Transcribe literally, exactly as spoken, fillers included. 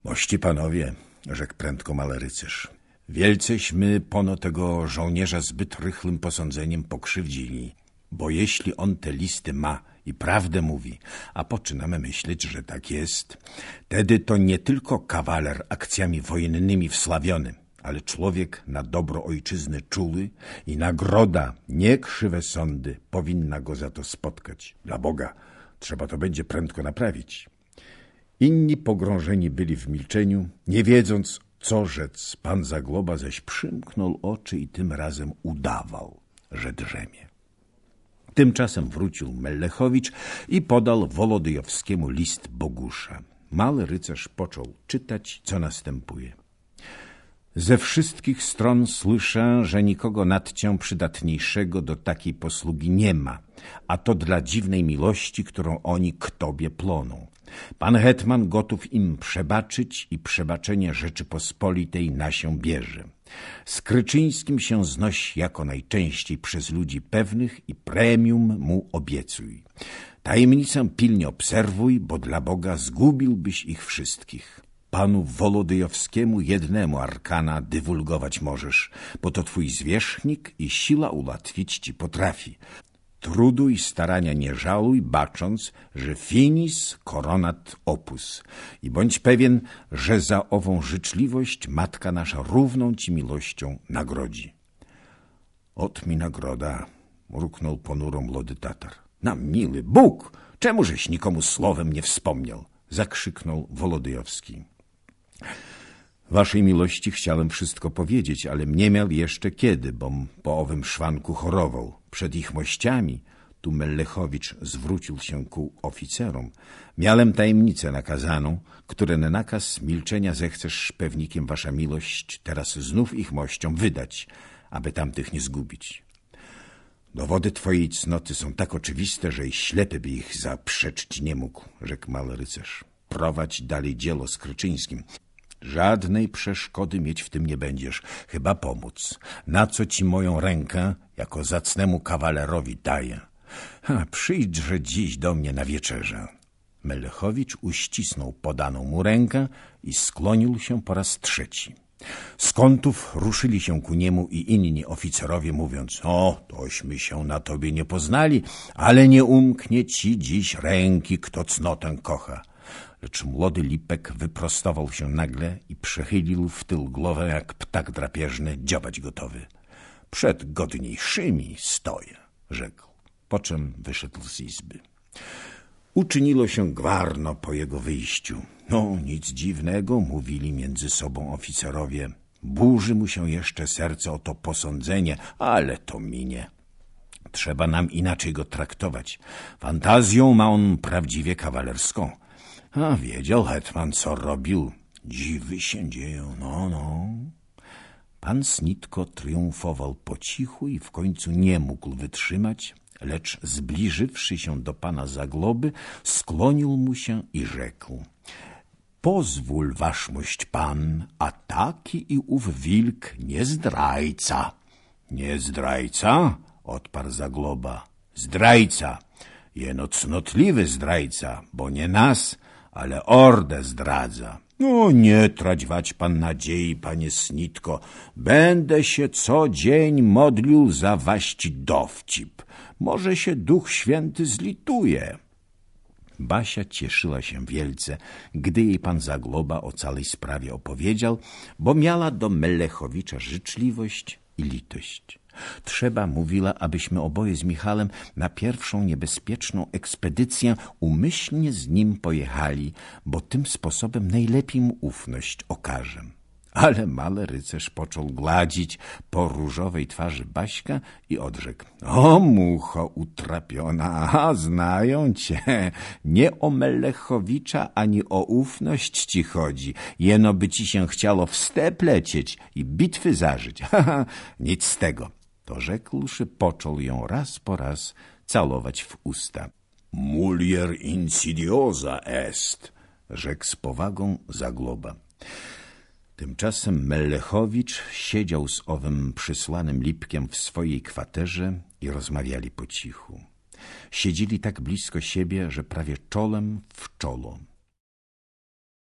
Mości panowie, rzekł prędko mały rycerz, wielceśmy pono tego żołnierza zbyt rychlym posądzeniem pokrzywdzili, bo jeśli on te listy ma i prawdę mówi, a poczynamy myśleć, że tak jest, tedy to nie tylko kawaler akcjami wojennymi wslawiony, ale człowiek na dobro ojczyzny czuli i nagroda, nie krzywe sądy, powinna go za to spotkać. Dla Boga, trzeba to będzie prędko naprawić. Inni pogrążeni byli w milczeniu, nie wiedząc, co rzec. Pan Zagloba zaś przymknął oczy i tym razem udawał, że drzemie. Tymczasem wrócił Mellechowicz i podał Wolodyjowskiemu list Bogusza. Mały rycerz począł czytać, co następuje. Ze wszystkich stron słyszę, że nikogo nad cię przydatniejszego do takiej posługi nie ma, a to dla dziwnej miłości, którą oni k tobie ploną. Pan hetman gotów im przebaczyć i przebaczenie Rzeczypospolitej na się bierze. Z Kryczyńskim się znoś jako najczęściej przez ludzi pewnych i premium mu obiecuj. Tajemnicę pilnie obserwuj, bo dla Boga zgubiłbyś ich wszystkich. Panu Wolodyjowskiemu jednemu arkana dywulgować możesz, bo to twój zwierzchnik i siła ułatwić ci potrafi. Trudu i starania nie żaluj, bacząc, że finis coronat opus. I bądź pewien, że za ową życzliwość matka nasza równą ci miłością nagrodzi. Ot mi nagroda, mruknął ponuro młody Tatar. Na miły Bóg, czemużeś nikomu słowem nie wspomniał? Zakrzyknął Wolodyjowski. Waszej miłości chciałem wszystko powiedzieć, ale nie miał jeszcze kiedy, bom po owym szwanku chorował. Przed ich mościami, tu Mellechowicz zwrócił się ku oficerom, miałem tajemnicę nakazaną, które na nakaz milczenia zechcesz pewnikiem wasza miłość teraz znów ich mościom wydać, aby tamtych nie zgubić. Dowody twojej cnoty są tak oczywiste, że i ślepy by ich zaprzeczyć nie mógł, rzekł mały rycerz. Prowadź dalej dzieło z Kryczyńskim. Żadnej przeszkody mieć w tym nie będziesz, chyba pomóc. Na co ci moją rękę jako zacnemu kawalerowi daję? Ha, przyjdźże dziś do mnie na wieczerzę. Mellechowicz uścisnął podaną mu rękę i sklonił się po raz trzeci. Z kątów ruszyli się ku niemu i inni oficerowie, mówiąc: o, tośmy się na tobie nie poznali, ale nie umknie ci dziś ręki, kto cnotę kocha. Lecz młody Lipek wyprostował się nagle i przechylił w tył głowę jak ptak drapieżny, dziobać gotowy. Przed godniejszymi stoję, rzekł, po czym wyszedł z izby. Uczynilo się gwarno po jego wyjściu. No, nic dziwnego, mówili między sobą oficerowie. Burzy mu się jeszcze serce o to posądzenie, ale to minie. Trzeba nam inaczej go traktować. Fantazją ma on prawdziwie kawalerską. A wiedział hetman, co robił. Dziwy się dzieją, no, no. Pan Snitko triumfował po cichu i w końcu nie mógł wytrzymać, lecz zbliżywszy się do pana Zagloby, sklonił mu się i rzekł: pozwól, waszmość pan, a taki i ów wilk nie zdrajca. Nie zdrajca? Odparł Zagloba. Zdrajca, jeno cnotliwy zdrajca, bo nie nas, ale ordę zdradza. No, nie trać wać pan nadziei, panie Snitko. Będę się co dzień modlił za waści dowcip. Może się Duch Święty zlituje. Basia cieszyła się wielce, gdy jej pan Zagloba o całej sprawie opowiedział, bo miała do Mellechowicza życzliwość i litość. Trzeba, mówiła, abyśmy oboje z Michałem na pierwszą niebezpieczną ekspedycję umyślnie z nim pojechali, bo tym sposobem najlepiej mu ufność okażę. Ale mały rycerz począł gladzić po różowej twarzy Baśka i odrzekł: o, mucho utrapiona, a znają cię. Nie o Mellechowicza ani o ufność ci chodzi, jeno by ci się chciało w step lecieć i bitwy zażyć. Ha, nic z tego. To rzekłszy, począł ją raz po raz całować w usta. Mulier insidiosa est, rzekł z powagą Zagloba. Tymczasem Mellechowicz siedział z owym przysłanym Lipkiem w swojej kwaterze i rozmawiali po cichu. Siedzieli tak blisko siebie, że prawie czołem w czolo.